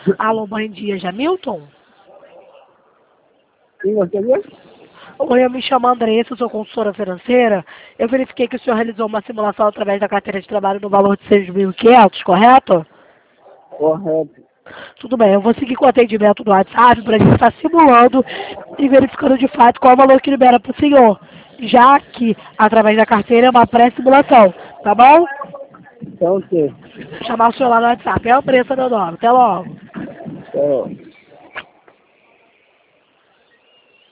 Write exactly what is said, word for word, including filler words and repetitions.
Alô, bom dia, Jamilton? Quem gostaria? Oi, eu me chamo Andressa, eu sou consultora financeira. Eu verifiquei que o senhor realizou uma simulação através da carteira de trabalho no valor de seis mil e quinhentos, correto? Correto. Tudo bem, eu vou seguir com o atendimento do WhatsApp para a gente estar simulando e verificando de fato qual o valor que libera para o senhor, já que através da carteira é uma pré-simulação, tá bom? Então, o quê? Vou chamar o senhor lá no WhatsApp, é a Andressa meu nome, até logo. Então,